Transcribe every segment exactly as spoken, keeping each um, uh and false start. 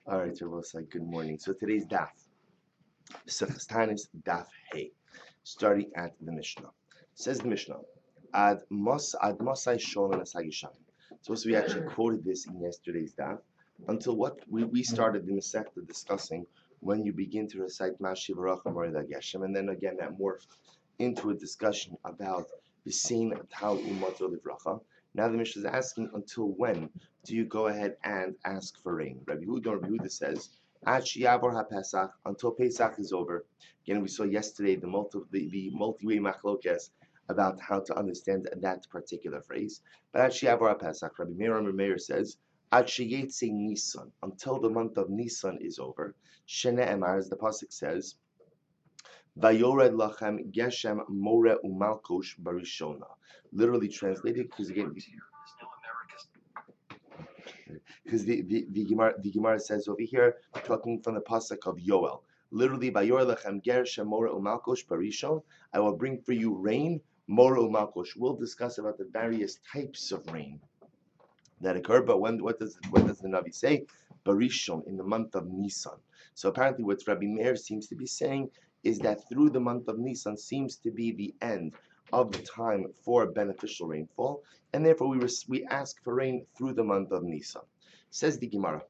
All right, Rabosai, good morning. So today's daf, Sefestanis daf hey, starting at the Mishnah. Says the Mishnah, Ad mos ad mosai sholem asagishan. So we actually quoted this in yesterday's daf until what we, we started the Masechta discussing when you begin to recite Mashiv Racham or Geshem, and then again that morphed into a discussion about the same Tal Umato Livracha. Now the Mishnah is asking, until when do you go ahead and ask for rain? Rabbi Yehuda, Rabbi Yehuda says, Ad Shiyavor HaPesach, until Pesach is over. Again, we saw yesterday the multi the, the multi-way machlokes about how to understand that particular phrase. But Ad Shiyavor HaPesach, Rabbi Meir Amar Meir says, Ad Sheyetze Nisan, until the month of Nisan is over. Shene Emar, as the pasuk says, Vayored lachem geshem more umalkosh barishona. Literally translated, because again, because the the the Gemara, the Gemara says over here, talking from the pasuk of Yoel. Literally, Vayored lachem geshem more umalkosh barishon. I will bring for you rain, more umalkosh. We'll discuss about the various types of rain that occur. But when what does what does the Navi say? Barishon, in the month of Nisan. So apparently, what Rabbi Meir seems to be saying is that through the month of Nisan seems to be the end of the time for beneficial rainfall, and therefore we we ask for rain through the month of Nisan. Says the Gemara.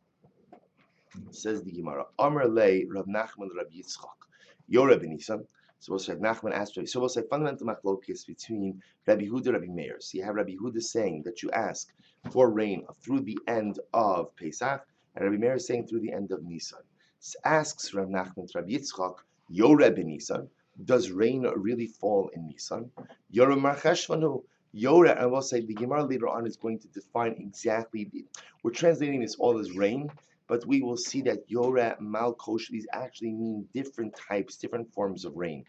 Says the Gemara. Amar lei Rav Nachman Rav Yitzchak. Your Rabbi Nisan. So we'll say Nachman asked Rabbi. So we'll say fundamental machlokes between Rabbi Yehuda and Rabbi Meir. So you have Rabbi Yehuda saying that you ask for rain through the end of Pesach, and Rabbi Meir is saying through the end of Nisan. So asks Rav Nachman Rabbi Yitzchak, Yo Rebbe Nisan, does rain really fall in Nisan? Yore Marcheshvanu, Yore, and we'll say the Gemara later on is going to define exactly, the, we're translating this all as rain, but we will see that Yore, Malkosh, these actually mean different types, different forms of rain.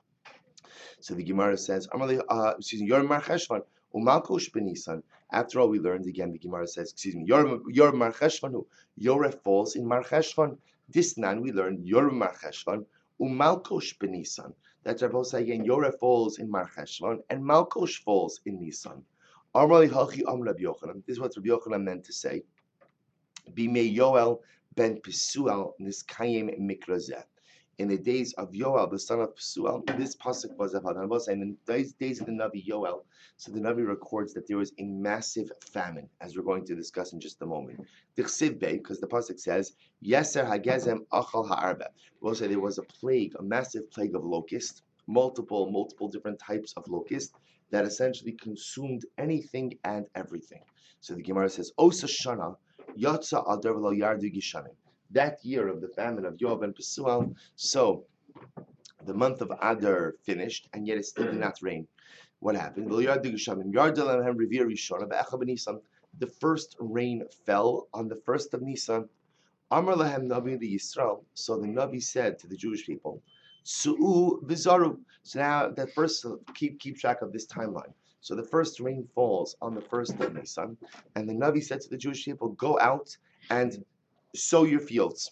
So the Gemara says, uh, excuse me, Yore Marcheshvan, Umalkosh Benisan. After all, we learned again, the Gemara says, excuse me, Yore Marcheshvanu, Yore falls in Marcheshvan. This nan we learned, Yore Marcheshvan, Umalkosh benisan. That Rabbi say again, Yore falls in Mar Cheshvan and Malkosh falls in Nisan. Amrali hachi am Rabbi Yochanan. This is what Rabbi Yochanan meant to say. Bimei Yoel ben Pesuel niskayim mikrazeh. In the days of Yoel, the son of Pesuel, this pasuk was about Rabbi saying in the days of the Navi Yoel. So the Navi records that there was a massive famine, as we're going to discuss in just a moment. Because the pasuk says, Yeser hagezem achal ha'arba. We'll say there was a plague, a massive plague of locusts, multiple, multiple different types of locusts that essentially consumed anything and everything. So the Gemara says, Osa shana yatsa adar v'lo yardu gishanim. That year of the famine of Yoel ben Pesuel, so the month of Adar finished, and yet it still did not rain. What happened? The first rain fell on the first of Nisan. Amar lahem Navi the Yisrael. So the Navi said to the Jewish people, Su'u v'zaru. So now that first, keep keep track of this timeline. So the first rain falls on the first of Nisan, and the Navi said to the Jewish people, go out and sow your fields.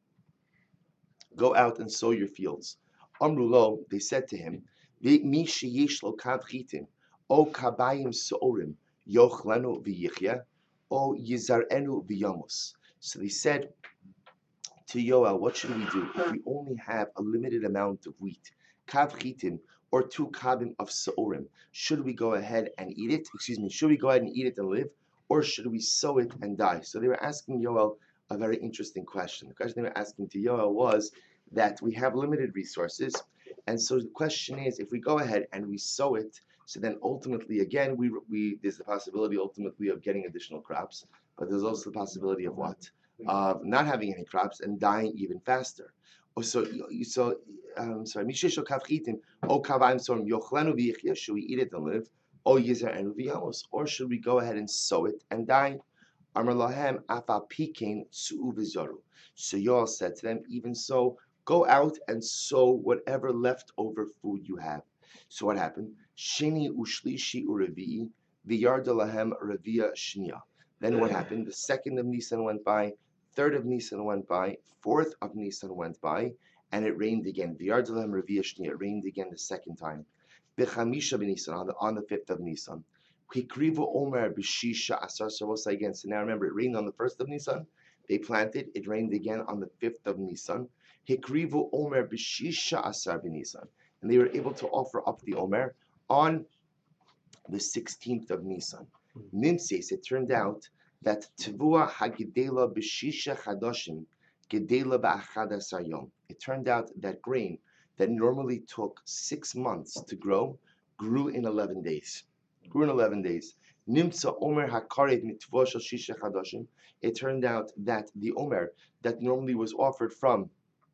Go out and sow your fields. Amrulo, they said to him, Mi sheyesh lo kav chitim, o kabayim seorim, yochlenu v'yichya, o yizarenu v'yamus. So they said to Yoel, what should we do if we only have a limited amount of wheat, kav chitim, or two kabim of seorim? Should we go ahead and eat it? Excuse me, should we go ahead and eat it and live, or should we sow it and die? So they were asking Yoel a very interesting question. The question they were asking to Yoel was that we have limited resources, and so the question is, if we go ahead and we sow it, so then ultimately, again, we we there's the possibility ultimately of getting additional crops, but there's also the possibility of what? Of not having any crops and dying even faster. So, so um, sorry, should we eat it and live? Or should we go ahead and sow it and die? Amar lahem afa pikein su'u v'zaru. So Yoel said to them, even so, go out and sow whatever leftover food you have. So what happened? Sheni ushlishi urevi v'yarda lahem revia shnia. Then what happened? The second of Nisan went by, third of Nisan went by, fourth of Nisan went by, and it rained again. V'yarda lahem revia shnia. It rained again the second time. B'chamisha b'Nisan, on the on the fifth of Nisan. Hikrivu Omer b'shisha asar. So we'll say again. So now remember, it rained on the first of Nisan. They planted. It rained again on the fifth of Nisan. Hikrivu Omer b'shisha asar b'Nisan, and they were able to offer up the Omer on the sixteenth of Nisan. Nimses, it turned out that Tevua Hagidela b'shisha chadoshim gedela ba'achad asar yom. It turned out that grain that normally took six months to grow grew in eleven days. Grew in eleven days. Nimsa Omer Hakarev Mitvua Shel Shisha Chadoshim. It turned out that the Omer that normally was offered from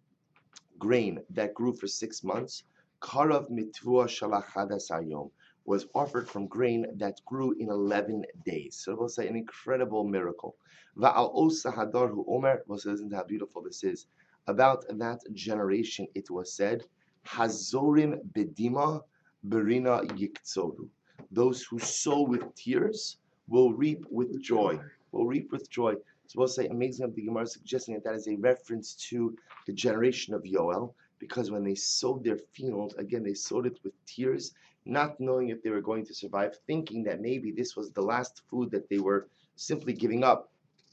grain that grew for six months, Karav Mitvua Shel Achad Asar Yom, was offered from grain that grew in eleven days. So we'll say an incredible miracle. Va'al Osa Hadarhu Omer. We'll say, listen to how beautiful this is. About that generation, it was said, Hazorim Bedima Berina Yiktzoru. Those who sow with tears will reap with joy. Will reap with joy. So we'll say, amazing of the Gemara suggesting that that is a reference to the generation of Yoel, because when they sowed their field, again, they sowed it with tears, not knowing if they were going to survive, thinking that maybe this was the last food that they were simply giving up.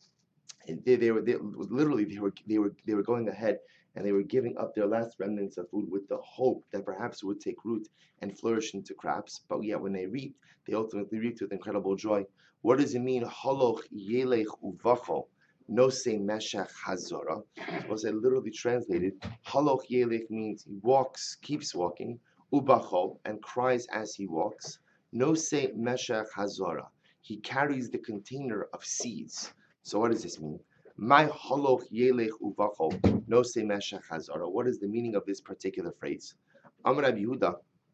And they, they were they, literally they were they were they were going ahead and they were giving up their last remnants of food with the hope that perhaps it would take root and flourish into crops. But yet when they reaped, they ultimately reaped with incredible joy. What does it mean? Haloch yelech uvacho, no se meshach hazora. Was it literally translated? Haloch yelech means he walks, keeps walking, ubacho, and cries as he walks. No se meshach hazora. He carries the container of seeds. So what does this mean? My haloch yelech uvacho, no se meshach hazara. What is the meaning of this particular phrase? Amar Rabbi Yehuda.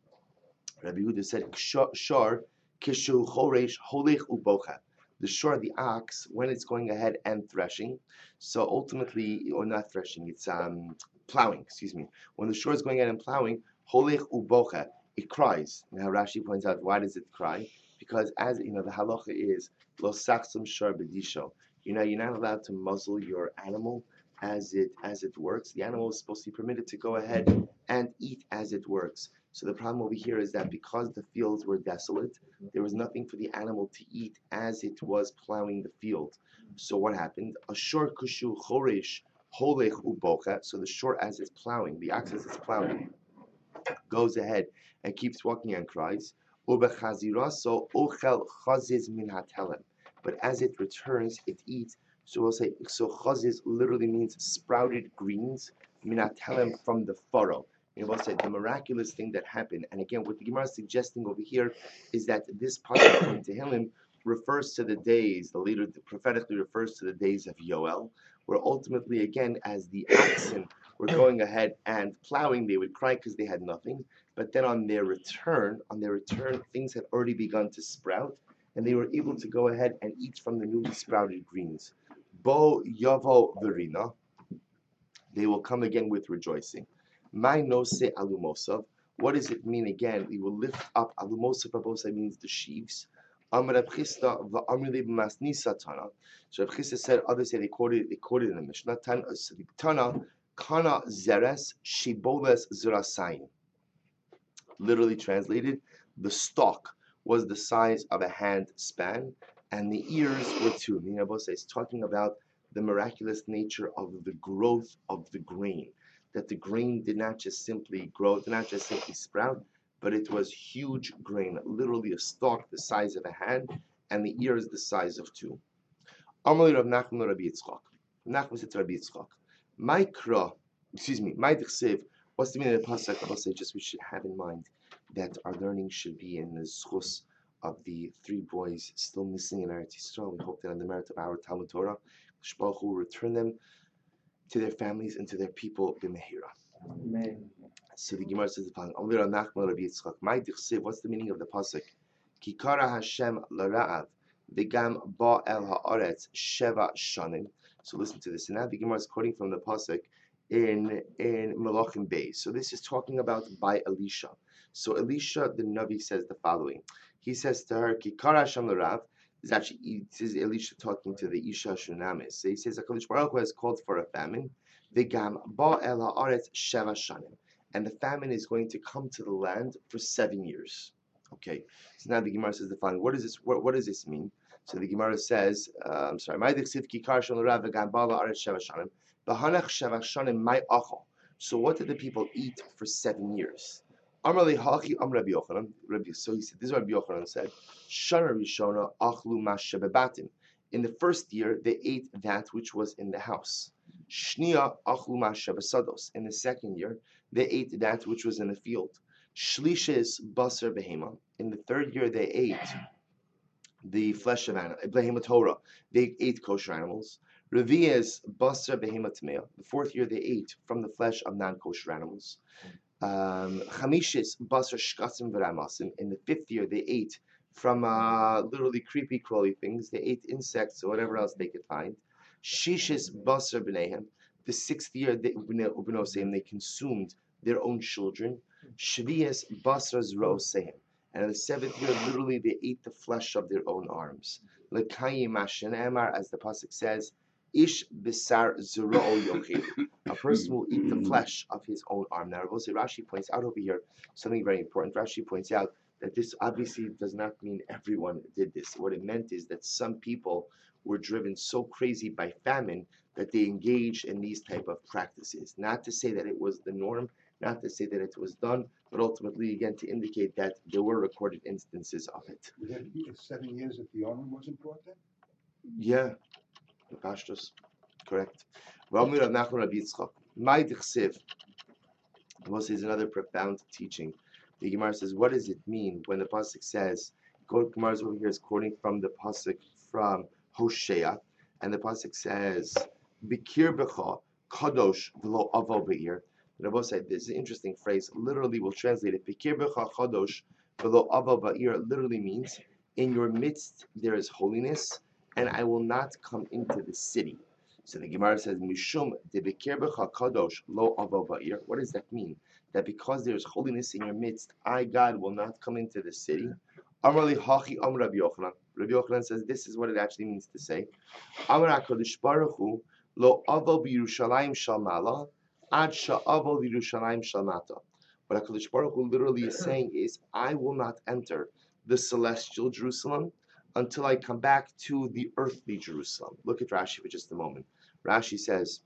Rabbi Yehuda said, "Shor kishu choresh holech ubocha." The shor, the ox, when it's going ahead and threshing. So ultimately, or not threshing, it's um plowing. Excuse me. When the shor is going ahead and plowing, holech ubocha, it cries. Now Rashi points out, why does it cry? Because as you know, the halacha is lo sachsum shor bedisho. You know, you're not allowed to muzzle your animal as it as it works. The animal is supposed to be permitted to go ahead and eat as it works. So the problem over here is that because the fields were desolate, there was nothing for the animal to eat as it was plowing the field. So what happened? Ashor kushu choresh holech ubocha. So the short, as it's plowing, the ox as it's plowing, goes ahead and keeps walking and cries. Ubechaziraso ochel chaziz min hatelem. But as it returns, it eats. So we'll say, so chaziz literally means sprouted greens, minatelem, from the furrow. And we'll say the miraculous thing that happened. And again, what the Gemara is suggesting over here is that this pasuk in Tehillim refers to the days, the later prophetically refers to the days of Yoel, where ultimately, again, as the oxen were going ahead and plowing, they would cry because they had nothing. But then on their return, on their return, things had already begun to sprout, and they were able to go ahead and eat from the newly sprouted greens. Bo yavo verina, they will come again with rejoicing. My nose alumosav, what does it mean again? We will lift up alumosav. Rabosa means the sheaves. Amar Reb Chisda v'amri b'masnisa tana. So Reb Chisda said, others say they quoted, they quoted in the Mishnah. Tana kana zeres shiboles zerasayin. Literally translated, the stalk was the size of a hand span, and the ears were two. Minabosa is talking about the miraculous nature of the growth of the grain. That the grain did not just simply grow, did not just simply sprout, but it was huge grain, literally a stalk the size of a hand, and the ears the size of two. Amalei Rav Nachman Rabbi Yitzchak. Nachman said to Rabbi Yitzchak, "My kra, excuse me, my dechsev." What's the meaning of the pasuk? I will say, just we should have in mind that our learning should be in the zchus of the three boys still missing in Eretz Yisrael. We hope that on the merit of our Talmud Torah, Shbaruch Hu will return them to their families and to their people b'mehira. Amen. So the Gemara says the following: Amir Nachman Rabbi Yitzchak. My dichsev. What's the meaning of the pasuk? Kikara Hashem l'ra'av v'gam ba el haaretz sheva shanim. So listen to this. And now the Gemara is quoting from the pasuk in in Malachim Beis. So this is talking about by Elisha. So Elisha the Navi says the following. He says to her, Kikara Hashem l'ra'av. Is actually, this is Elisha talking to the Isha Shunamis. So he says, HaKadosh Baruch Hu has called for a famine. V'gam ba el haaretz sheva shanim. And the famine is going to come to the land for seven years. Okay. So now the Gemara says the following. What does this? What, what does this mean? So the Gemara says, uh, I'm sorry, my dichsiv kikar shel rav v'gambala aretz sheva shanim, b'hanach sheva shanim my achal. So what did the people eat for seven years? Amar lehachi am Rabbi Yochanan. So he said, this is what Rabbi Yochanan said. Shana rishona achlu mashe bebatim. In the first year, they ate that which was in the house. Shnia achlu mashe besados. In the second year, they ate that which was in the field. Shlishes basar behema. In the third year, they ate the flesh of animal, behema Torah. They ate kosher animals. Revi'ez basar behema tamea. The fourth year, they ate from the flesh of non-kosher animals. Um, Chamishis basar shkasim v'ramasim. In the fifth year, they ate from uh, literally creepy, crawly things. They ate insects or whatever else they could find. Shishis basar b'nehem. The sixth year, they, they consumed their own children. Shvias basar zrosehem. And in the seventh year, literally, they ate the flesh of their own arms. Lekayim mashen emar, as the pasuk says, ish bisar zero yochid. A person will eat the flesh of his own arm. Now, Rashi points out over here something very important. Rashi points out that this obviously does not mean everyone did this. What it meant is that some people were driven so crazy by famine that they engaged in these type of practices. Not to say that it was the norm, not to say that it was done, but ultimately, again, to indicate that there were recorded instances of it. Was it seven years that the armor wasn't brought then? Yeah, the pashtos, correct. Ramir Rav Nachman Rabbi Yitzchak. My dichsiv was is another profound teaching. The Gemara says, what does it mean when the pasuk says? Go Gemara's over here is quoting from the pasuk from Hosea, and the pasuk says, "Bikir becha kadosh v'lo avo be'ir." The Rebbe said this is an interesting phrase. Literally, we'll translate it. Bikir becha kadosh v'lo avo be'ir literally means, in your midst there is holiness, and I will not come into the city. So the Gemara says, Mishum de bikir becha kadosh lo avo ba'ir. What does that mean? That because there is holiness in your midst, I, God, will not come into the city. Amar li hachi am Rabbi Yochanan. Rabbi Yochanan says this is what it actually means to say. Amar HaKadosh Baruch Hu lo avo b'Yerushalayim shel mala ad sha'avo b'Yerushalayim shel mata. What HaKadosh Baruch Hu literally is saying is, I will not enter the celestial Jerusalem until I come back to the earthly Jerusalem. Look at Rashi for just a moment. Rashi says,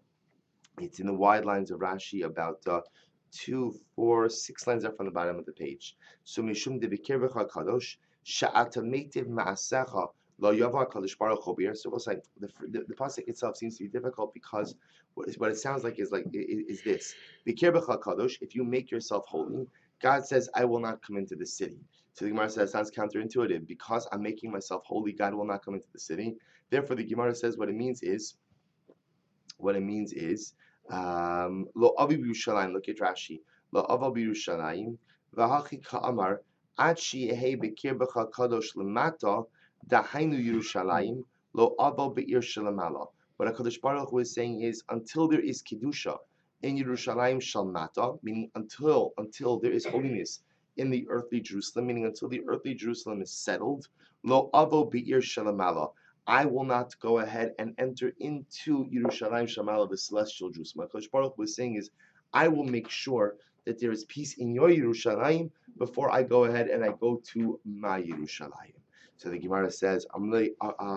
it's in the wide lines of Rashi, about uh, two, four, six lines up from the bottom of the page. So Mishum de Bikirbecha Kadosh, Sha'ata Meitiv Ma'asecha, Lo Yava Kadosh Baruch Hu B'ir. So it's like the, the, the pasuk itself seems to be difficult because what, what it sounds like is like is, is this. Bikirbecha Kadosh, if you make yourself holy, God says, I will not come into the city. So the Gemara says, that sounds counterintuitive. Because I'm making myself holy, God will not come into the city. Therefore, the Gemara says what it means is, what it means is, um, Lo avi b'Yerushalayim. Look at Rashi. Lo avi b'Yerushalayim. V'hachi ka'amar ad she'ehei b'kirbecha kadosh lemata dahainu Yerushalayim lo avi b'ir shelamala. What HaKadosh Baruch Hu is saying is, until there is kedusha in Yerushalayim shalmata, meaning until until there is holiness in the earthly Jerusalem, meaning until the earthly Jerusalem is settled, lo avo b'ir shalamala, I will not go ahead and enter into Yerushalayim Shamala, the celestial Jerusalem. HaKadosh Baruch Hu is saying is, I will make sure that there is peace in your Yerushalayim before I go ahead and I go to my Yerushalayim. So the Gemara says, Amar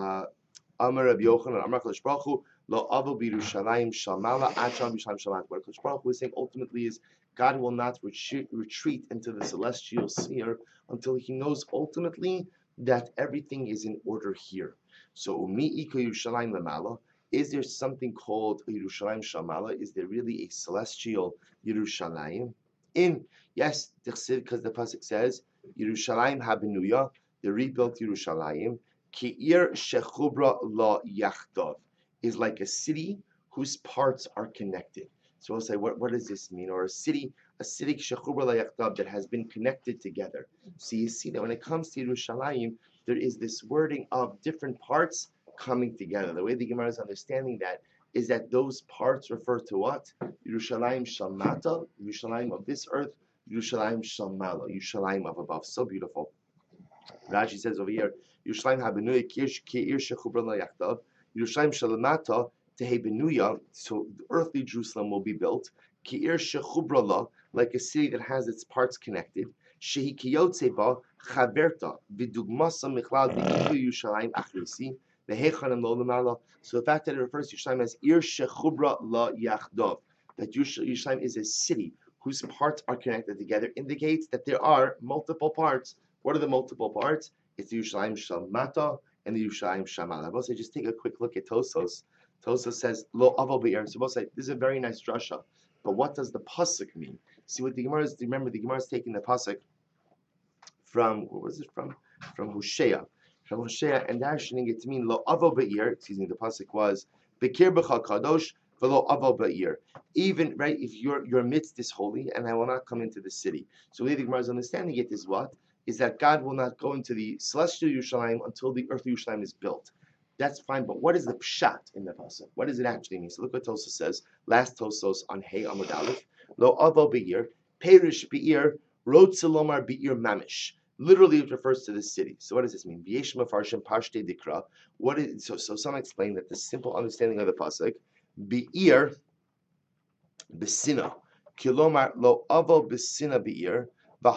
Rabbi Yochanan, Amar HaKadosh Baruch Hu, lo avo b'Yerushalayim Shamala ad sham b'Yerushalayim Shamala. What HaKadosh Baruch Hu is saying ultimately is, God will not retreat, retreat into the celestial sphere until He knows ultimately that everything is in order here. So, Umi Ika Yerushalayim Lamala, is there something called Yerushalayim Shamala? Is there really a celestial Yerushalayim? In, yes, because the pasuk says, Yerushalayim Habenuya, the rebuilt Yerushalayim, Ki'ir Shechubra La Yachdav, is like a city whose parts are connected. So we'll say, what, what does this mean? Or a city, a city shechubra layachdav, that has been connected together. So you see that when it comes to Yerushalayim, there is this wording of different parts coming together. The way the Gemara is understanding that is that those parts refer to what? Yerushalayim shalmata, Yerushalayim of this earth, Yerushalayim shalmala, Yerushalayim of above. So beautiful. Rashi says over here, Yerushalayim habenuya ki'ir shechubra layachdav, Yerushalayim shalmata. So the earthly Jerusalem will be built, Ki'ir shechubrala, like a city that has its parts connected. Shehi kiyotze ba chaverta v'dugmasa michlal v'ikiyu Yerushalayim achrisi v'hechanim lo lemala. So the fact that it refers to Yerushalayim as Ir shechubra la yachdov, that Yerushalayim is a city whose parts are connected together, indicates that there are multiple parts. What are the multiple parts? It's the Yerushalayim Shamata and the Yerushalayim Shamal. I will say, just take a quick look at Tosos. Tosos says, Lo Avo Be'er. So we'll say, this is a very nice drasha. But what does the pasuk mean? See what the Gemara is, remember the Gemara is taking the pasuk from, what was it from? From Hosea. From Hosea, and they're showing it to mean, Lo Avo Be'er, excuse me, the pasuk was, Bekir B'cha Kadosh, V'lo Avo Be'er. Even, right, if your your midst is holy, and I will not come into the city. So the Gemara is understanding it is what? Is that God will not go into the celestial Yerushalayim until the earthly Yerushalayim is built. That's fine, but what is the pshat in the pasuk? What does it actually mean? So look what Tosos says. Last Tosos on Hey Amud Aleph. Lo avo be'ir, perish be'ir, rotzelomar be'ir mamish. Literally, it refers to the city. So what does this mean? V'yesh mafarshim pashte dikra. What is so? So some explain that the simple understanding of the pasuk, be'ir, besina, kilomar lo avo besina be'ir. So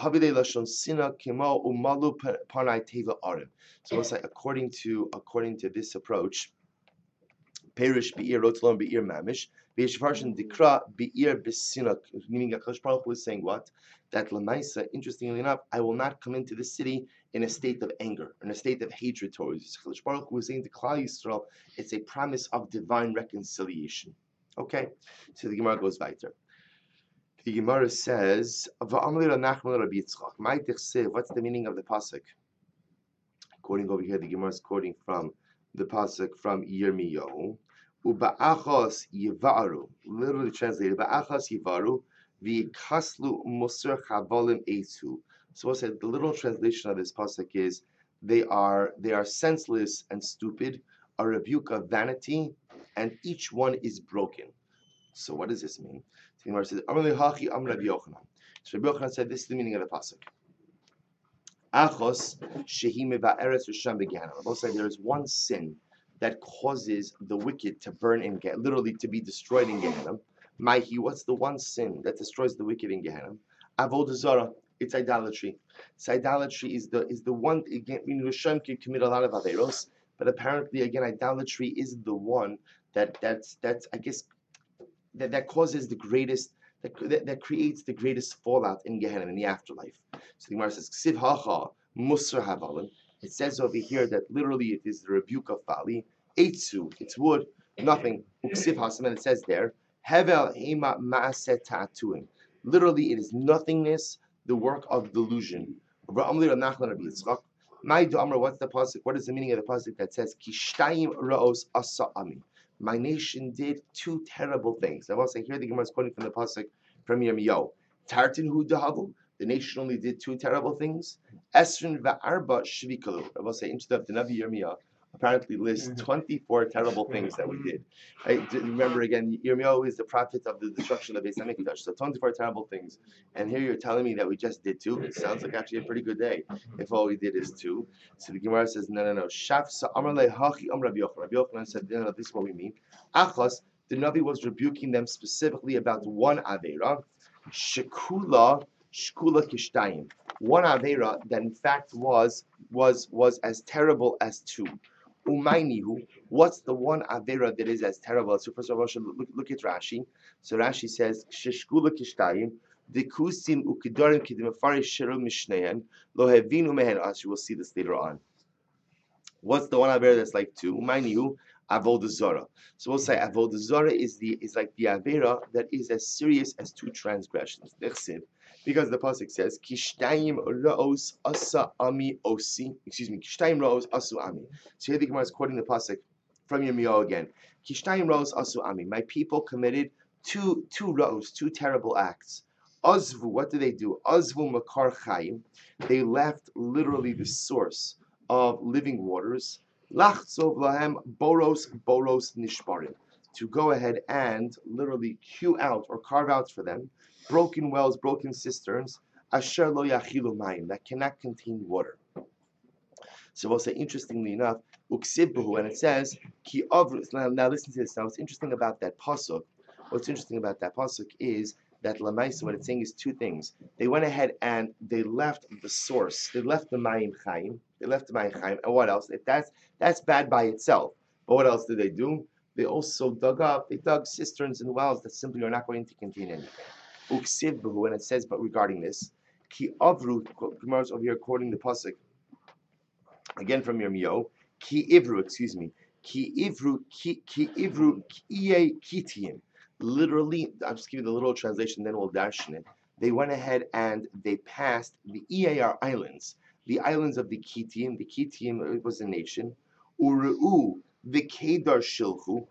it's like according to according to this approach, perish be'ir rotlon be'ir mamish, be'ishvarshin dikra be'ir besina, meaning that Kadosh Baruch Hu is saying what? That Lamaisa, interestingly enough, I will not come into the city in a state of anger, in a state of hatred towards you. Kadosh Baruch Hu is saying to Klal Yisrael, it's a promise of divine reconciliation. Okay, so the Gemara goes weiter. The Gemara says, what's the meaning of the pasuk? Quoting over here, the Gemara is quoting from the pasuk from Yirmiyahu. Uba'achos yivaru, literally translated, Ba'achos yivaru, v'kaslu musar chavolim etu. So what's it? The literal translation of this pasuk is, they are they are senseless and stupid, a rebuke of vanity, and each one is broken. So what does this mean? The Gemara says, Amar lehachi Amar Rabbi Yochanan. So Rabbi Yochanan said, this is the meaning of the pasuk. Achos shehi meva'eres Risham b'Gehenna. Both said there is one sin that causes the wicked to burn in Gehenna, literally to be destroyed in Gehenna. Maihi, what's the one sin that destroys the wicked in Gehenna? Avodah Zarah. It's idolatry. So idolatry is the is the one. Again, I mean, Risham can commit a lot of averos, but apparently, again, idolatry is the one that that's that's I guess. That, that causes the greatest, that, that, that creates the greatest fallout in Gehenna, in the afterlife. So the Gemara says, Ksiv hacha musar havalim. It says over here that literally it is the rebuke of Bali. Eitzu, it's wood, nothing. Uksiv hasam, and it says there, Hevel hema ma'aset ta'atuim. Literally, it is nothingness, the work of delusion. My do Amar, what's the pasuk? What is the meaning of the pasuk that says, Kishtayim ra'os asa ami? My nation did two terrible things. I will say here the Gemara is quoting from the pasuk from Yirmiyahu. Tartin hu dahavu. The nation only did two terrible things. Esrin va'arba shvikalu. I will say instead of the Navi Yirmiyahu apparently lists twenty-four terrible things that we did. Right? Remember again, Yirmiyahu is the prophet of the destruction of the Beis Hamikdash. So twenty-four terrible things. And here you're telling me that we just did two. It sounds like actually a pretty good day if all we did is two. So the Gemara says, no, no, no. Shafsa Amar lehachi Amar Rabbi Yochanan. Rabbi Yochanan said, no, no, this is what we mean. Achas, the Navi was rebuking them specifically about one Aveira. Shekula, Shkula Kishtayim. One Aveira that in fact was was was as terrible as two. Umaynihu, what's the one Avera that is as terrible? So first of all, look, look at Rashi. So Rashi says, Sheshkula Kishtayim, Dekusim Ukidarim Kidimafari Shiru Mishneyan, Lohevinu Mehen As. You will see this later on. What's the one Avera that's like two? Umaynihu, Avodah Zarah. So we'll say Avodah Zarah is the is like the Avera that is as serious as two transgressions. Because the pasuk says, "Kishtayim raos asa ami osi." Excuse me, Kishtayim raos asu ami. So here the Gemara is quoting the pasuk from Yirmiyahu again. Kishtayim raos asu ami. My people committed two two raos, two terrible acts. Azvu. What did they do? Azvu makar chayim. They left literally the source of living waters. Lachzov lahem boros boros nishbarim. To go ahead and literally hew out or carve out for them broken wells, broken cisterns, asher lo yachilu mayim, that cannot contain water. So we'll say, interestingly enough, uksibbuhu, and it says, ki avru. Now, now listen to this. Now, what's interesting about that pasuk, what's interesting about that pasuk is that Lamaisa, what it's saying is two things. They went ahead and they left the source. They left the Mayim Chaim. They left the Mayim Chaim. And what else? If that's that's bad by itself. But what else did they do? They also dug up, they dug cisterns and wells that simply are not going to contain anything. Uksiv Behu, and it says, but regarding this, Ki Avru, Gemara's over here quoting the Pasuk, again from Yirmiyahu, Ki Ivru, excuse me, Ki Ivru, Ki, ki Ivru, Kiye Kitiyim. Literally, I'll just give you the literal translation, then we'll dash in it. They went ahead and they passed the E A R islands, the islands of the Kitiyim. The Kitiyim was a nation. Uru'u, the Kedar Shilchu,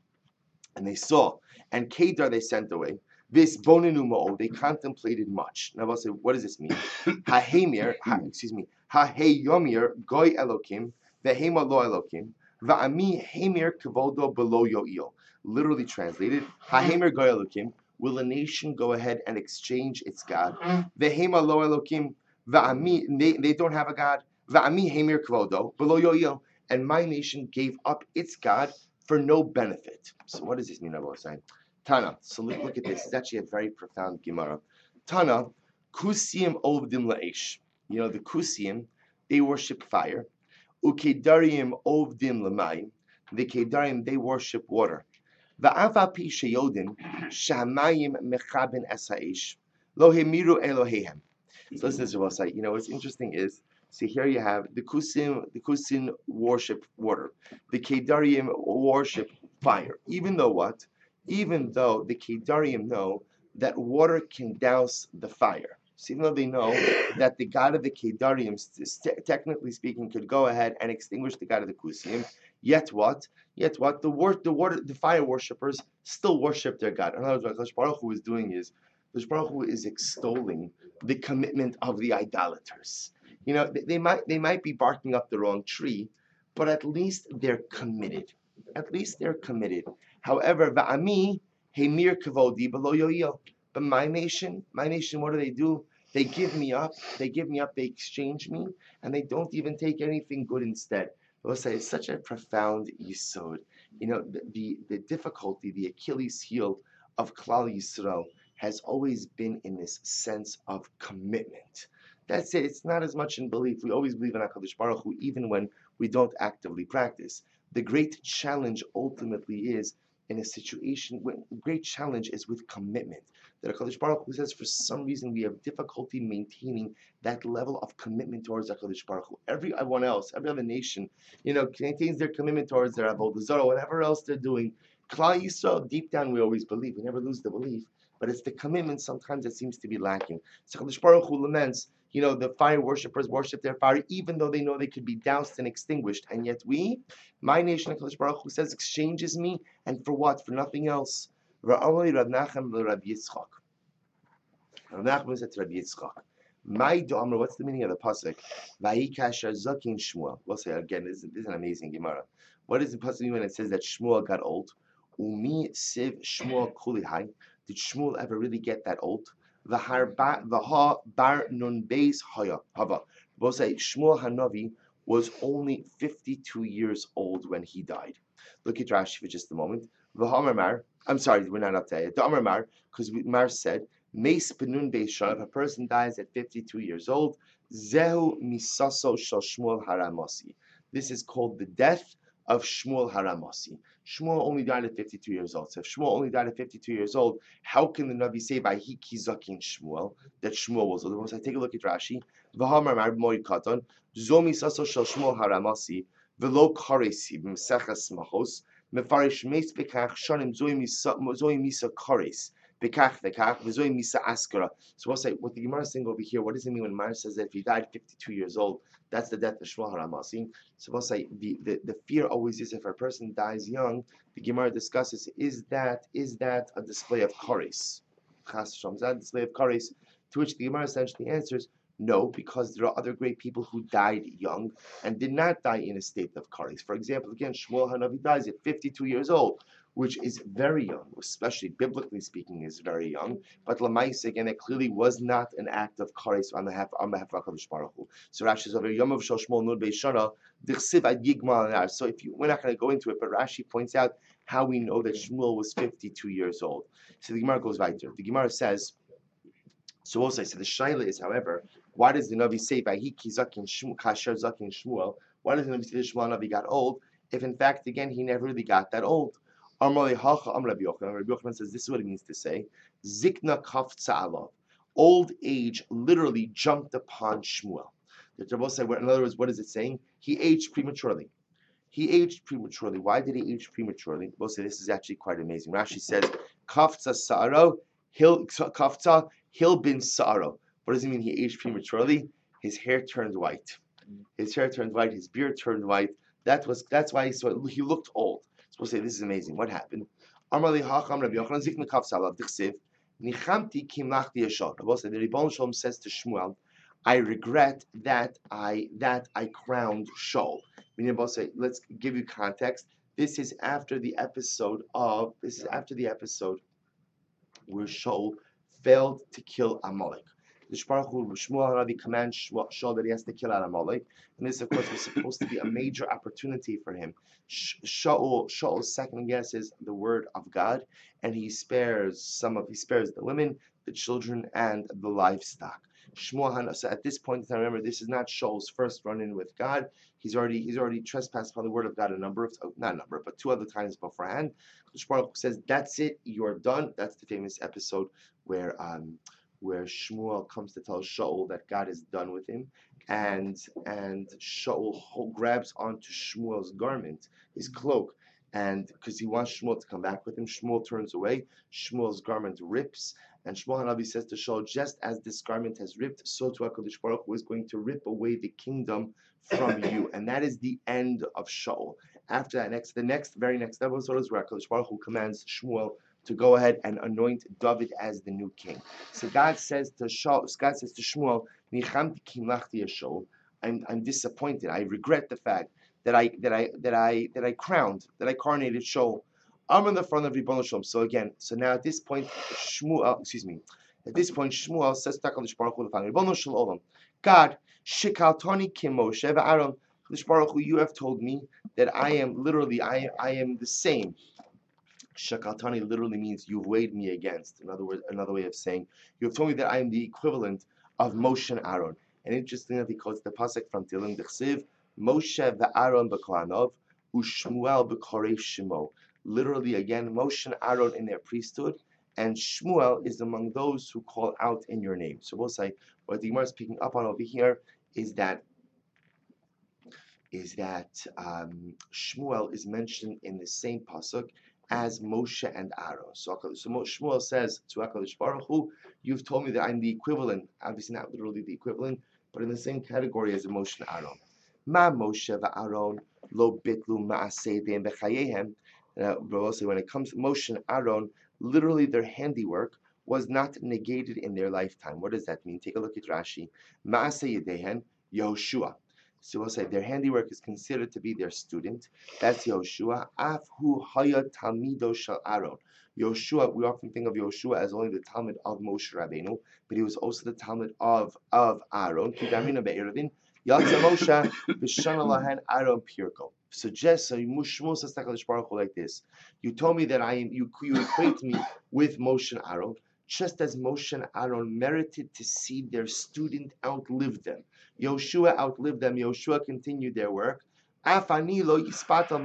and they saw, and Kedar they sent away. This bonenu ma'od, they contemplated much. Now I'll say, what does this mean? Hahemir, ha, excuse me, Haheyomir goy Elokim, vehema lo Elokim, va'ami hemir kavodo below yo'il. Literally translated, Hahemir goy Elokim, will a nation go ahead and exchange its God? Vehema lo Elokim, va'ami, they, they don't have a God. Va'ami hemir kavodo below yo'il. And my nation gave up its God for no benefit. So what does this mean, Rabbi saying? Tana. So look, look at this. It's actually a very profound Gemara. Tana, Kusim ovdim la'esh. You know, the Kusim, they worship fire. Ukedarim ovdim l'mayim. The Kedarim, they worship water. Va'ava pi sheyodim, shamayim mechabin es ha'esh. Lo hemiru Elohehem. So listen to this, Rabbi saying. You know, what's interesting is, see, here you have the Kusim, the Kusim worship water. The Kedarim worship fire. Even though what? Even though the Kedarim know that water can douse the fire. So even though they know that the God of the Kedarim, technically speaking, could go ahead and extinguish the God of the Kusim, yet what? Yet what? The war, the water, the fire worshippers still worship their God. In other words, what Kadosh Baruch Hu is doing is, Kadosh Baruch Hu is extolling the commitment of the idolaters. You know, they, they might they might be barking up the wrong tree, but at least they're committed. At least they're committed. However, va'ami hemir kavodi below yo'il. But my nation, my nation, what do they do? They give me up. They give me up. They exchange me, and they don't even take anything good instead. I will say it's such a profound yisod. You know, the, the the difficulty, the Achilles heel of Klal Yisrael has always been in this sense of commitment. That's it. It's not as much in belief. We always believe in HaKadosh Baruch Hu, even when we don't actively practice. The great challenge ultimately is in a situation when the great challenge is with commitment. That HaKadosh Baruch Hu says for some reason we have difficulty maintaining that level of commitment towards HaKadosh Baruch Hu. Everyone else, every other nation, you know, maintains their commitment towards their Avodah Zarah, whatever else they're doing. Klal Yisrael, deep down we always believe. We never lose the belief. But it's the commitment sometimes that seems to be lacking. So HaKadosh Baruch Hu laments, you know, the fire worshippers worship their fire, even though they know they could be doused and extinguished. And yet we, my nation, HaKadosh Baruch Hu says, exchanges me, and for what? For nothing else. Ra'amali Rav Nachem Rav Yitzchak. Rav Nachem said to Rav Yitzchak, My Do'amr, what's the meaning of the pasuk? Vayikasher Zakin Shmuel. We'll say again, this is, this is an amazing Gemara. What does the pasuk mean when it says that Shmuel got old? Umi Siv Shmuel Kulihai. Did Shmuel ever really get that old? V'ha bar nun beis haya hava. Both say Shmuel Hanavi was only fifty-two years old when he died. Look at Rashi for just a moment. V'ha Mar, I'm sorry, we're not up to it. The Mar, because Mar said, Meis benun beis shana. If a person dies at fifty-two years old, zehu misaso shel Shmuel Haramasi. This is called the death of Shmuel Haramasi. Shmuel only died at fifty-two years old. So if Shmuel only died at fifty-two years old, how can the Navi say by Hiki Zakin Shmuel that Shmuel was old? So I take a look at Rashi. V'hamar mar b'moi katan zomi saso shel Shmuel Haramasi v'lo karesi b'mesechas machos mefarish meis bekach shanim zoy misa zoy misa kares bekach bekach v'zoy misa askara. So we'll say what the Gemara is saying over here. What does it mean when Mar says that if he died fifty-two years old, that's the death of Shmuel Haramasi? So we'll say the, the, the fear always is if a person dies young, the Gemara discusses, is that is that a display of kares? Chas Shalom, is that a display of kares? To which the Gemara essentially answers, No, because there are other great people who died young and did not die in a state of kares. For example, again, Shmuel Hanavi dies at fifty-two years old, which is very young, especially biblically speaking, is very young. But Lamais, again, it clearly was not an act of kares on behalf on behalf of HaKadosh Baruch Hu. So Rashi says over Yom of Shal Shmuel Nun Beishana Dichsiv Ad Yigmal Anar. So if you, we're not going to go into it, but Rashi points out how we know that Shmuel was fifty-two years old. So the Gemara goes weiter. The Gemara says. So also, so the shaila is, however, why does the Navi say Vayiki Zakin Shmuel Kasher Zakin Shmuel? Why does the Navi say the Shmuel Navi got old? If in fact, again, he never really got that old. Amalei Hacha Am Rabbi Yochanan. Rabbi Yochanan says this is what it means to say Zikna Kafza Alav. Old age literally jumped upon Shmuel. The Rebbe said, in other words, what is it saying? He aged prematurely. He aged prematurely. Why did he age prematurely? We'll say this is actually quite amazing. Rashi says, Kafza Sa'aro, Hil Kafza. Hil bin Sa'aro. What does it mean he aged prematurely? His hair turned white. His hair turned white. His beard turned white. That was that's why he saw he looked old. So we'll say this is amazing. What happened? Amar li hacham Rabbi Yochanan zikna kaf salav dichsiv nichamti kimlachti yashar. We'll say the Ribbon Shalom says to Shmuel, I regret that I that I crowned Shaul. Meaning, we'll say let's give you context. This is after the episode of this is after the episode where Shaul failed to kill Amalek. The Shmuel Hanavi commands Shaul that he has to kill Amalek, and this, of course, was supposed to be a major opportunity for him. Shaul, Shaul second guesses the word of God, and he spares some of he spares the women, the children, and the livestock. Shmuel Hanavi. So at this point in time, remember, this is not Shaul's first run-in with God. He's already he's already trespassed upon the word of God a number of not a number, but two other times beforehand. Shmuel says, "That's it, you're done." That's the famous episode where um, where Shmuel comes to tell Shaul that God is done with him, and and Shaul grabs onto Shmuel's garment, his cloak, and because he wants Shmuel to come back with him, Shmuel turns away. Shmuel's garment rips, and Shmuel Hanavi says to Shaul, "Just as this garment has ripped, so to HaKadosh Baruch Hu is going to rip away the kingdom from you," and that is the end of Shaul. After that, next the next very next episode is where HaKadosh Baruch Hu commands Shmuel to go ahead and anoint David as the new king. So God says to Shaul, God says to Shmuel, "Nichamti kimlachti Shaul." I'm I'm disappointed. I regret the fact that I that I that I that I crowned that I coronated Shaul. I'm in the front of Ribbon Shalom. So again, so now at this point, Shmuel, excuse me, at this point Shmuel says to HaKadosh Baruch Hu, Ribbon Shalom, God, shikaltoni kim Moshe v'Aaron. HaKadosh Baruch Hu, you have told me that I am literally I I am the same. Shakaltani literally means you've weighed me against. In other words, another way of saying you have told me that I am the equivalent of Moshe and Aaron. And interesting enough, he quotes the pasuk from Tehillim D'chsiv, Moshe ve'Aaron b'kohanov, u'Shmuel b'korei Shemo. Literally, again, Moshe and Aaron in their priesthood, and Shmuel is among those who call out in your name. So we'll say what the Gemara is picking up on over here is that is that um, Shmuel is mentioned in the same pasuk as Moshe and Aaron. So, so Shmuel says to HaKadosh Baruch Hu, you've told me that I'm the equivalent, obviously not literally the equivalent, but in the same category as Moshe and Aaron. Ma Moshe v'Aaron lo bitlu ma'aseideim b'chayehem. But also when it comes to Moshe and Aaron, literally their handiwork was not negated in their lifetime. What does that mean? Take a look at Rashi. Ma'aseidehem Yehoshua. So we'll say their handiwork is considered to be their student. That's Yehoshua. Af hu haya talmido shel Aaron. Yehoshua, we often think of Yehoshua as only the Talmud of Moshe Rabbeinu, but he was also the Talmud of, of Aaron. Kidamina be'erevin. Yatza Moshe b'shana lahen Aaron pirko. So just so Shmuel says to HaKadosh Baruch Hu like this: you told me that I am you you equate me with Moshe and Aaron, just as Moshe and Aaron merited to see their student outlive them. Yehoshua outlived them. Yehoshua continued their work. So too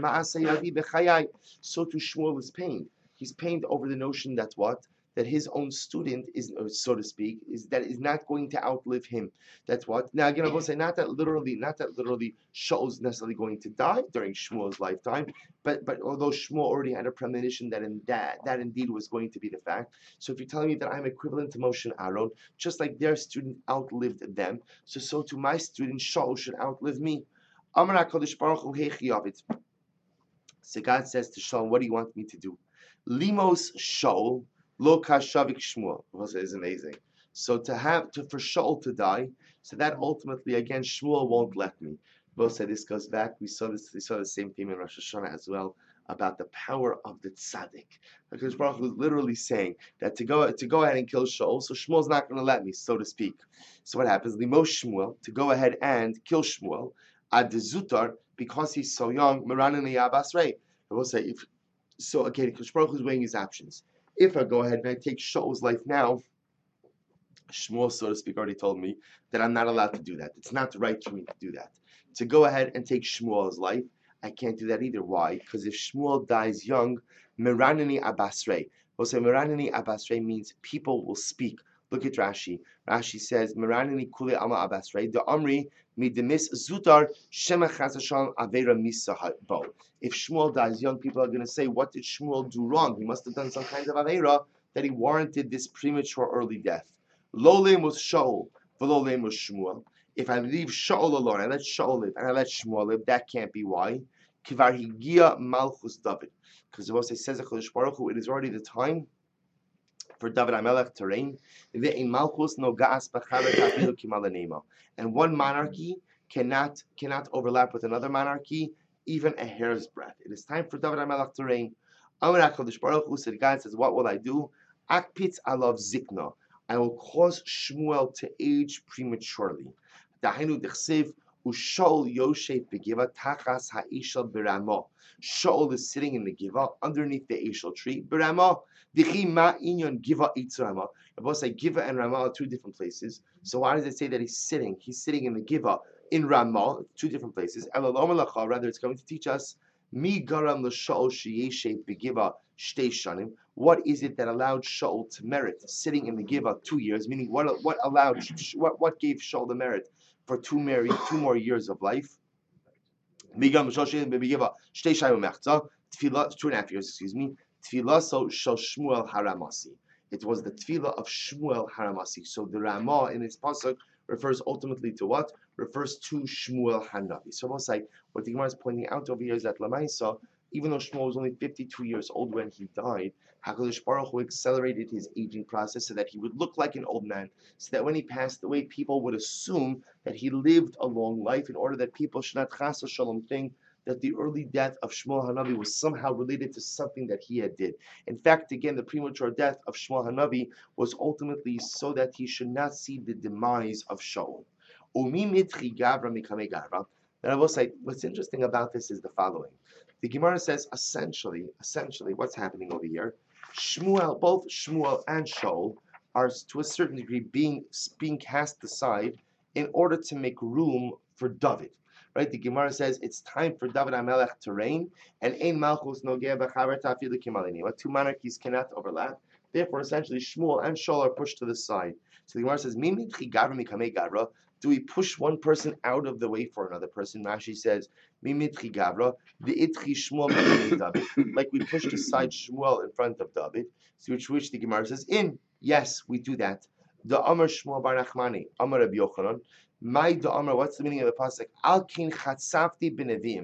Shmuel is pained. He's pained over the notion that what? That his own student is, so to speak, is that is not going to outlive him. That's what. Now again, I will say not that literally, not that literally Shaul is necessarily going to die during Shmuel's lifetime, but but although Shmuel already had a premonition that in that that indeed was going to be the fact. So if you're telling me that I'm equivalent to Moshe and Aaron, just like their student outlived them, so so too my student Shaul should outlive me. Amar HaKadosh Baruch Hu hechi yavid. So God says to Shaul, what do you want me to do? Limos Shaul. Lo kashavik Shmuel. This is amazing. So to have to for Shaul to die, so that ultimately again Shmuel won't let me. Both say this goes back. We saw this. We saw the same theme in Rosh Hashanah as well about the power of the tzaddik. Because Baruch Hu was literally saying that to go to go ahead and kill Shaul, so Shmuel's not going to let me, so to speak. So what happens? Limo Shmuel to go ahead and kill Shmuel ad zutar because he's so young. Meranani Abbasrei. I will say if so. Okay, because Baruch Hu's weighing his options. If I go ahead and I take Shaul's life now, Shmuel, so to speak, already told me that I'm not allowed to do that. It's not right for me to do that. To go ahead and take Shmuel's life, I can't do that either. Why? Because if Shmuel dies young, Meranani Abbasrei. We'll say Meranani Abbasrei means people will speak. Look at Rashi. Rashi says, Meranani Kule Ama Abbasrei, the Amri, Midemis Zutar, Shema Chazasham Avera Misahbo. If Shmuel dies young, people are going to say, what did Shmuel do wrong? He must have done some kind of Avera that he warranted this premature early death. Lo was Shaul, v'lo was Shmuel. If I leave Shaul alone, I let Shaul live, and I let Shmuel live, that can't be why. Kivar higia malchus David. Because the Moshe says, it is already the time for David HaMelech to reign. Ve'in malchus no ga'as b'chavet afilu kimalanema. And one monarchy cannot cannot overlap with another monarchy, even a hair's breadth. It is time for David HaMelech to reign. Amar HaKadosh Baruch Hu said, God says, what will I do? Akpitz alav zikna. I will cause Shmuel to age prematurely. Dahinu dechsev uShaul yoshev begiva tachas ha'ishal beramo. Shaul is sitting in the giva underneath the ishal tree. Beramo dichi ma inyon giva itzrama. I both say giva and Ramah are two different places. So why does it say that he's sitting? He's sitting in the giva in Ramah, two different places. Elalom rather, it's going to teach us mi garam l'Shaul sheyeshev begiva shtei shanim. What is it that allowed Shaul to merit sitting in the Giva two years? Meaning, what what allowed what what gave Shaul the merit for two married two more years of life? Two and a half years, excuse me. Tfilaso shel Shmuel Haramasi. It was the tefillah of Shmuel Haramasi. So the Ramah in this pasuk refers ultimately to what? Refers to Shmuel Hanavi. So almost like what the Gemara is pointing out over here is that Lamaisa, even though Shmuel was only fifty-two years old when he died, HaKadosh Baruch Hu accelerated his aging process so that he would look like an old man, so that when he passed away, people would assume that he lived a long life in order that people should not chas v'shalom think that the early death of Shmuel Hanavi was somehow related to something that he had did. In fact, again, the premature death of Shmuel Hanavi was ultimately so that he should not see the demise of Shaul. And I will say, what's interesting about this is the following. The Gemara says, essentially, essentially, what's happening over here? Shmuel, both Shmuel and Shaul are, to a certain degree, being being cast aside in order to make room for David. Right? The Gemara says it's time for David HaMelech to reign, and Ein Malchus Nogeh B'Chaver Tafilu Kimalini. Two monarchies cannot overlap. Therefore, essentially, Shmuel and Shaul are pushed to the side. So the Gemara says, Mimi Gavra Mikamei Gavra. Do we push one person out of the way for another person? Rashi says, Mimitri Gavra, the Itri Shmuel David. Like we pushed aside Shmuel in front of David, to which, which the Gemara says, in. Yes, we do that. The Amar Shmuel Bar Nachmani, Amar Rabbi Yochanan. My the Amar, what's the meaning of the pasuk? Al kin chatzafti b'nevim.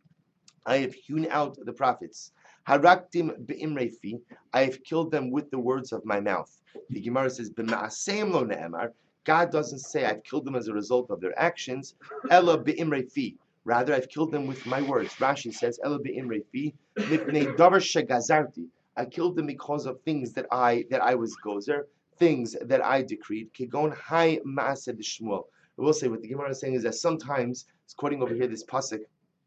I have hewn out the prophets. Haraktim be'imrefi. I have killed them with the words of my mouth. The Gemara says, B'ma'aseim lo ne'emar. God doesn't say I've killed them as a result of their actions. Ella be'imrefi. Rather, I've killed them with my words. Rashi says, Ella be'imrefi. Mipnei davar shegazarti. I killed them because of things that I that I was gozer, things that I decreed. Kegon hai ma'aseh Shmuel. I will say what the Gemara is saying is that sometimes it's quoting over here this pasuk,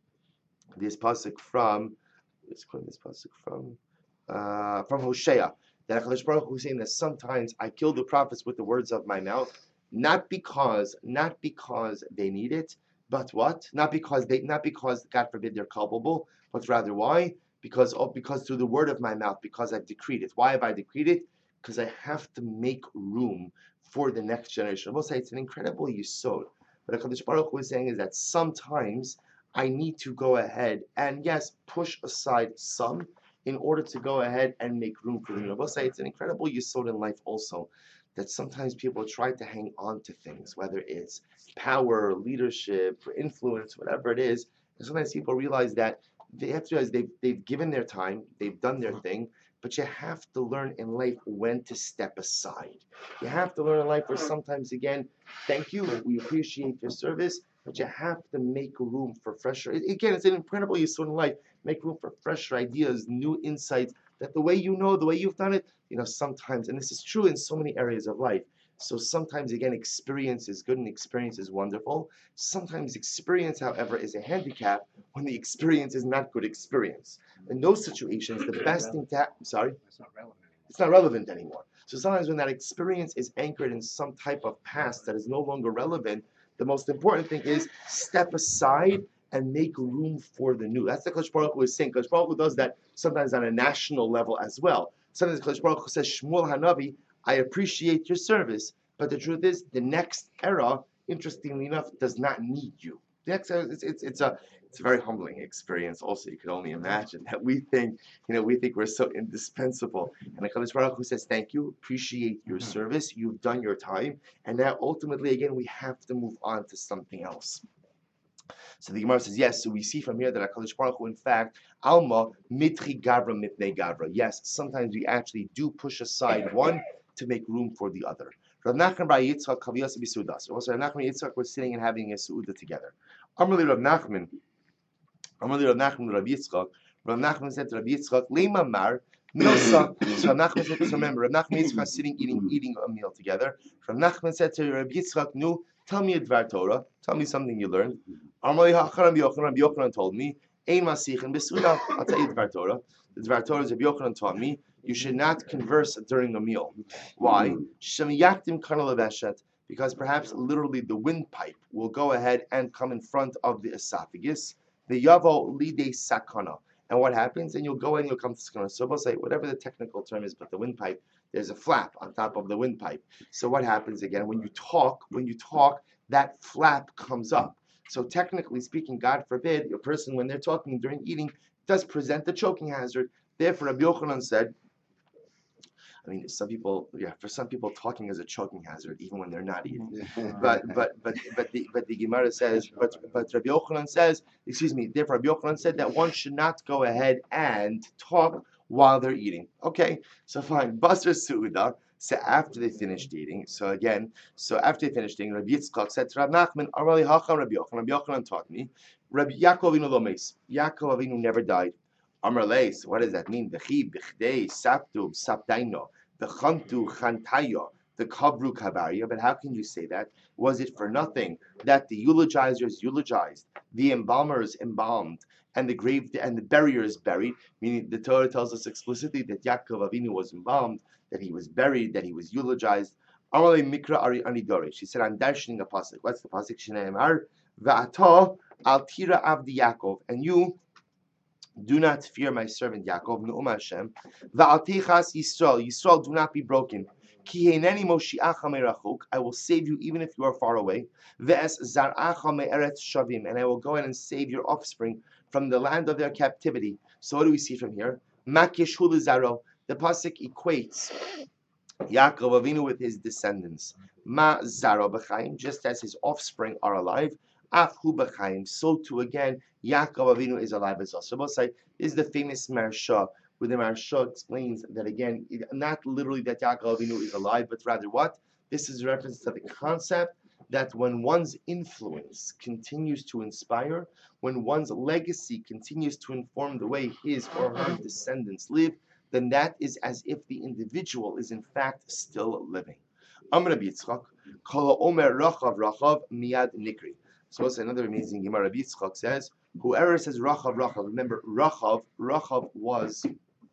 this pasuk from, let's quote this pasuk from, uh, from Hosea. That HaKadosh Baruch Hu is saying that sometimes I kill the prophets with the words of my mouth, not because, not because they need it, but what? Not because they, not because God forbid they're culpable, but rather why? Because oh, because through the word of my mouth, because I've decreed it. Why have I decreed it? Because I have to make room for the next generation. I will say it's an incredible yisod. But HaKadosh Baruch Hu is saying is that sometimes I need to go ahead and yes, push aside some in order to go ahead and make room for them. I will say it's an incredible yisod in life also, that sometimes people try to hang on to things, whether it's power, leadership, influence, whatever it is. And sometimes people realize that they have to realize they've they've given their time, they've done their thing, but you have to learn in life when to step aside. You have to learn in life where sometimes again, thank you, we appreciate your service, but you have to make room for fresher. Again, it's an incredible yisod in life. Make room for fresher ideas, new insights. That the way you know, the way you've done it, you know, sometimes, and this is true in so many areas of life. So sometimes, again, experience is good and experience is wonderful. Sometimes experience, however, is a handicap when the experience is not good experience. In those situations, the best thing to have, sorry? It's not relevant anymore. It's not relevant anymore. So sometimes when that experience is anchored in some type of past that is no longer relevant, the most important thing is step aside and make room for the new. That's the Kodesh Baruch Hu is saying. Kodesh Baruch Hu does that sometimes on a national level as well. Sometimes Kodesh Baruch Hu says, Shmuel Hanavi, I appreciate your service, but the truth is, the next era, interestingly enough, does not need you. The next era, it's, it's, it's a it's a very humbling experience. Also, you can only imagine that we think, you know, we think we're so indispensable. And the Kadosh Baruch Hu says, "Thank you, appreciate your service. You've done your time, and now ultimately, again, we have to move on to something else." So the Gemara says, yes. So we see from here that HaKadosh Baruch Hu, in fact, Alma mitri gavra mitnei gavra. Yes, sometimes we actually do push aside one to make room for the other. Rav Nachman bar Yitzchak kaviyas b'sudas. Also, Rav Nachman and Yitzchak were sitting and having a suuda together. Amrli Rav Nachman, Amrli Rav Nachman Rav Yitzchak. Rav Nachman said to Rav Yitzchak, Lema mar milsa. So Rav Nachman said, to remember, Rav Nachman and Yitzchak sitting eating eating a meal together. Rav Nachman said to Rav Yitzchak, "Nu, tell me a dvar Torah. Tell me something you learned." Amrli Hacharam Yochanan. Rabbi Yochanan told me, "Ein masichin b'suda." I'll tell you the dvar Torah. The dvar Torah is Rabbi Yochanan taught me you should not converse during a meal. Why? Because perhaps literally the windpipe will go ahead and come in front of the esophagus. The yavo lide sakana. And what happens? And you'll go in, you'll come to sakana. So we'll say, whatever the technical term is, but the windpipe, there's a flap on top of the windpipe. So what happens again? When you talk, when you talk, that flap comes up. So technically speaking, God forbid, a person, when they're talking during eating, does present a choking hazard. Therefore, Rabbi Yochanan said, I mean, some people, yeah, for some people, talking is a choking hazard, even when they're not eating. But but but but the but the Gemara says, but but Rabbi Yochanan says, excuse me, therefore Rabbi Yochanan said that one should not go ahead and talk while they're eating. Okay, so fine. Basar Suuda. So after they finished eating, so again, so after they finished eating, Rabbi Yitzchak said to Rabbi Nachman, Arali Hacham Rabbi Yochanan. Rabbi Yochanan taught me, Rabbi Yaakov Avinu lo meis. Yaakov Avinu never died. Amar leis, what does that mean? V'chi b'chdei saptu sapdaino, v'chantu chantayo, the kavru kavaria. But how can you say that? Was it for nothing that the eulogizers eulogized, the embalmers embalmed, and the grave and the buriers buried? Meaning, the Torah tells us explicitly that Yaakov Avinu was embalmed, that he was buried, that he was eulogized. Amar le mikra ari anidore. She said, I'm darshaning a pasuk. What's the pasuk? Shneimar va'ata al tira avdi Yaakov, and you. Do not fear my servant Yaakov, Nu'um Hashem. Va'altechas Yisrael, Yisrael, do not be broken. Ki heineni moshiacha merachuk, I will save you even if you are far away. Ve'es zar'acha me'eretz shavim, and I will go in and save your offspring from the land of their captivity. So what do we see from here? Makishu l'zaro, the pasuk equates Yaakov Avinu with his descendants. Ma zaro b'chaim, just as his offspring are alive. Afhu b'chaim, so too again, Yaakov Avinu is alive as well. So both sides is the famous Marsha, where the Marsha explains that again, not literally that Yaakov Avinu is alive, but rather what? This is a reference to the concept that when one's influence continues to inspire, when one's legacy continues to inform the way his or her descendants live, then that is as if the individual is in fact still living. Amr Yitzchak, Kol Omer Rachav Rachav Miyad Nikri. So also another amazing Gemara. Rabbi Yitzchak says, whoever says Rachav Rachav, remember Rachav, Rachav was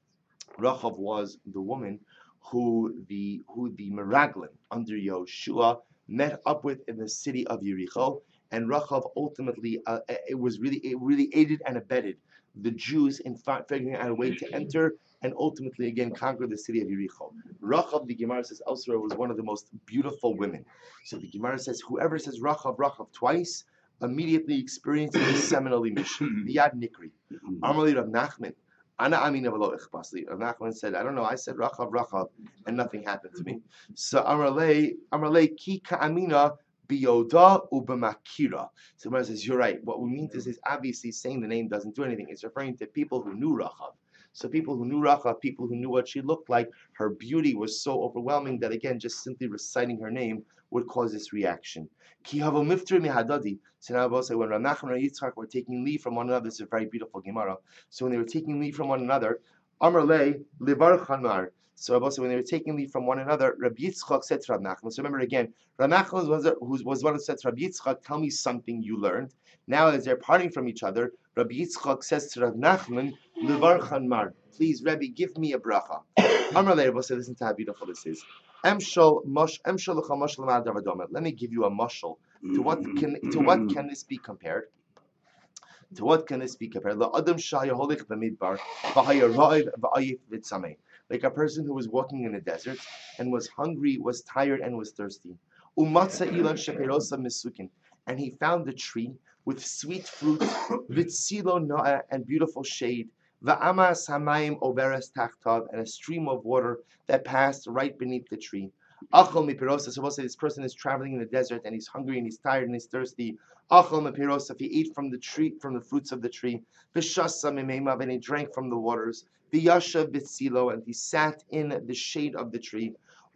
Rachav was the woman who the who the Meraglim under Yoshua met up with in the city of Yericho, and Rachav ultimately uh, it was really it really aided and abetted the Jews in figuring out a way to enter and ultimately again conquer the city of Yericho. Rachav, the Gemara says elsewhere, was one of the most beautiful women. So the Gemara says whoever says Rachav Rachav twice immediately experiences the seminal emission. Miyad Nikri. Amali Rav Nachman. Ana Amina v'lo ichbasli. Rav Nachman said, I don't know, I said Rachav Rachav and nothing happened to me. So Amarle Amarle Ki Ka'amina biyoda ubemakira. So Gemara says, you're right. What we mean to say is obviously saying the name doesn't do anything. It's referring to people who knew Rachav. So people who knew Rachav, people who knew what she looked like, her beauty was so overwhelming that again, just simply reciting her name would cause this reaction. Ki havo mifter mihadadi. So now I'll say when Rav Nachman and Yitzchak were taking leave from one another, this is a very beautiful Gemara. So when they were taking leave from one another, Amar le livar chanmar. So Rabbi said when they were taking leave from one another, Rabbi Yitzchak said to Rav Nachman. So remember again, Rav Nachman was, was, was one who said to Rabbi Yitzchak, tell me something you learned. Now as they're parting from each other, Rabbi Yitzchak says to Rav Nachman, livar chanmar. Please, Rabbi, give me a bracha. Amar le, Rabbi said, listen to how beautiful this is. Emshal mosh emshal lecha moshel ma'ad David. Let me give you a mushal. To what can to what can this be compared? To what can this be compared? Like a person who was walking in the desert and was hungry, was tired, and was thirsty. And he found a tree with sweet fruit, and beautiful shade, and a stream of water that passed right beneath the tree. So we'll say this person is traveling in the desert and he's hungry and he's tired and he's thirsty. If he ate from the tree, from the fruits of the tree, and he drank from the waters, and he sat in the shade of the tree.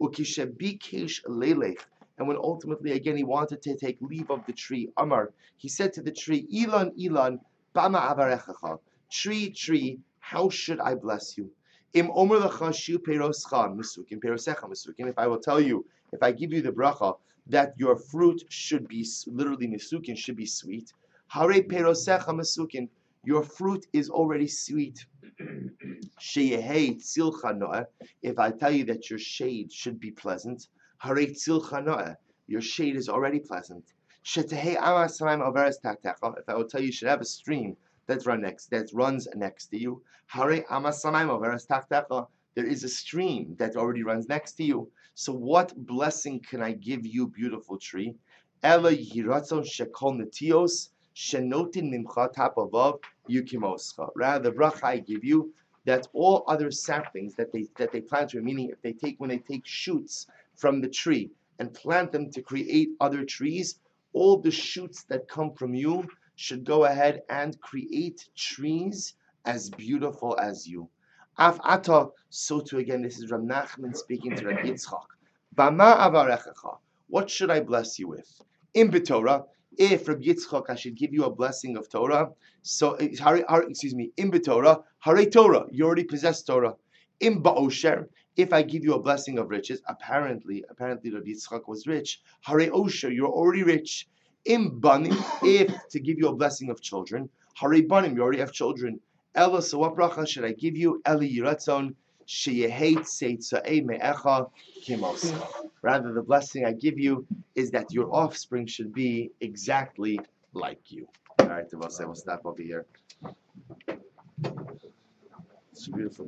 And when ultimately again he wanted to take leave of the tree, Amar, he said to the tree, Ilan, Ilan, Bama avarechacha. Tree, tree, how should I bless you? Im omer lecha shu peiroscha misukin peirosecha misukin. If I will tell you, if I give you the bracha that your fruit should be literally misukin, should be sweet. Hare peirosecha misukin. Your fruit is already sweet. Sheyehei tzilcha noah. If I tell you that your shade should be pleasant, hare tzilcha noah. Your shade is already pleasant. Shetehei amas samayim overes taktecha. If I will tell you, you should have a stream that run next that runs next to you. Hare amasamayim overes taktecha. There is a stream that already runs next to you. So what blessing can I give you, beautiful tree? Ela yiratzon shekol netios shenotin nimcha tap above yukimoscha. Rather, the bracha I give you that all other saplings that they that they plant, meaning if they take when they take shoots from the tree and plant them to create other trees, all the shoots that come from you should go ahead and create trees as beautiful as you. Af ata, so too again, this is Rav Nachman speaking to Rav Yitzchak. Bama avarechacha, what should I bless you with? In b'Torah, if Rav Yitzchak, I should give you a blessing of Torah, so, excuse me, in b'Torah, hare Torah, you already possess Torah. In ba'osher, if I give you a blessing of riches, apparently, apparently Rav Yitzchak was rich, hare osher, you're already rich. Im banim, if to give you a blessing of children, hare banim, you already have children. Ella, so what bracha should I give you? Eli yiratzon sheyehei tzeitza'ei me'echa kimoscha. Rather, the blessing I give you is that your offspring should be exactly like you. All right, we'll stop over here. It's beautiful.